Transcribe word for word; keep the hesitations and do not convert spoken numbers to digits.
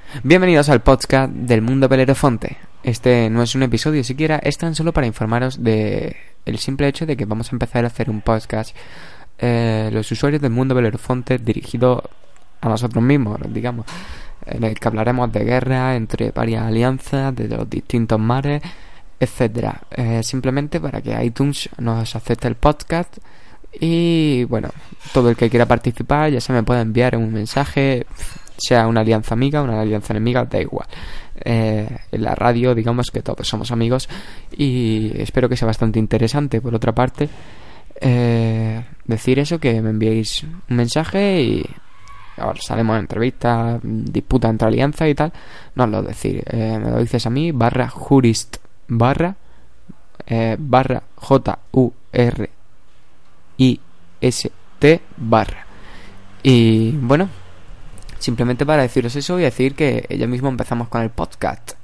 Bienvenidos al podcast del Mundo Belerofonte. Este no es un episodio siquiera, es tan solo para informaros de el simple hecho de que vamos a empezar a hacer un podcast eh, los usuarios del Mundo Belerofonte dirigido a nosotros mismos, digamos, en el que hablaremos de guerra entre varias alianzas, de los distintos mares, etcétera. Eh, simplemente para que iTunes nos acepte el podcast. Y bueno, todo el que quiera participar ya se me puede enviar un mensaje, sea una alianza amiga, una alianza enemiga, da igual. Eh, en la radio digamos que todos somos amigos y espero que sea bastante interesante. Por otra parte, eh, decir eso, que me enviéis un mensaje y ahora salimos en entrevistas, disputa entre alianzas y tal. No os lo decir, eh, me lo dices a mí, barra jurist, barra eh, barra J U R I S T barra. Y bueno, simplemente para deciros eso y decir que ya mismo empezamos con el podcast.